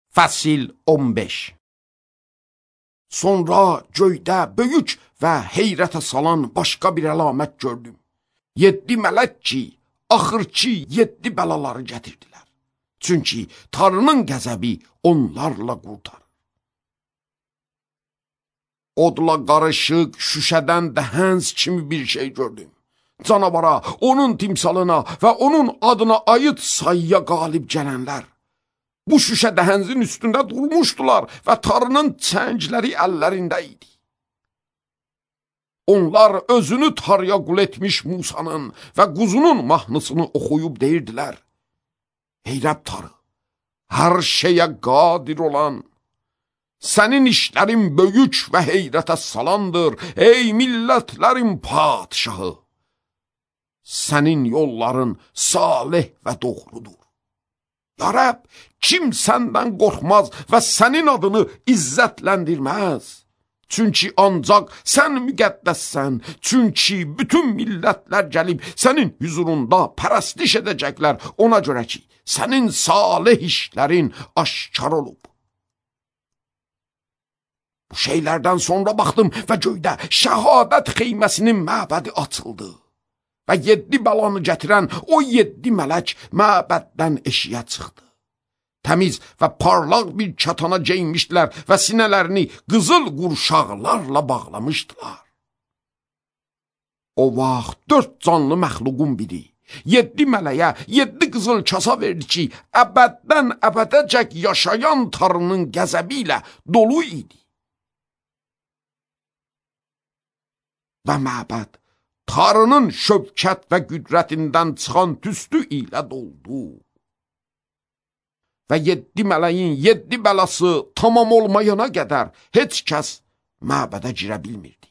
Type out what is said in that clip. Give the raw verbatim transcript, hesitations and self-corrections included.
Fəsil on beş. Sonra göydə böyük və heyrətə salan başqa bir əlamət gördüm. Yeddi mələk ki, axırki yeddi bəlaları gətirdilər. Çünki Tanrının qəzəbi onlarla qurtarır. Odla qarışıq, şüşədən dəhənc kimi bir şey gördüm. Canavara, onun timsalına və onun adına aid sayıya qalib gələnlər bu şüşə dəhəncin üstündə durmuşdular və Tanrının çəngləri əllərində idi. Onlar özünü Tanrıya qul etmiş Musanın və quzunun mahnısını oxuyub deyirdilər: Ey Rəbb Tanrı, hər şeyə qadir olan, sənin işlərin böyük və heyrətə salandır, ey millətlərin padişahı. Sənin yolların salih və doğrudur. Ya Rəbb, kim səndən qorxmaz və sənin adını izzətləndirməz? Çünki ancaq sən müqəddəssən, çünki bütün millətlər gəlib sənin huzurunda pərəstiş edəcəklər, ona görə ki, sənin salih işlərin aşkar olub. Bu şeylərdən sonra baxdım və göydə şəhadət xeyməsinin məbədi açıldı. Və yeddi bəlanı gətirən o yeddi mələk məbəddən eşiyə çıxdı. Təmiz və parlaq bir katana geyinmişdilər və sinələrini qızıl qurşaqlarla bağlamışdılar. O vaxt dörd canlı məxluqun biri yeddi mələyə yeddi qızıl kasa verdi ki, əbəddən əbədəcək yaşayan Tanrının qəzəbi ilə dolu idi. Və məbəd Tanrının şövkət və qüdrətindən çıxan tüstü ilə doldu. Və yeddi mələyin yeddi bəlası tamam olmayana qədər heç kəs məbədə girə bilmirdi.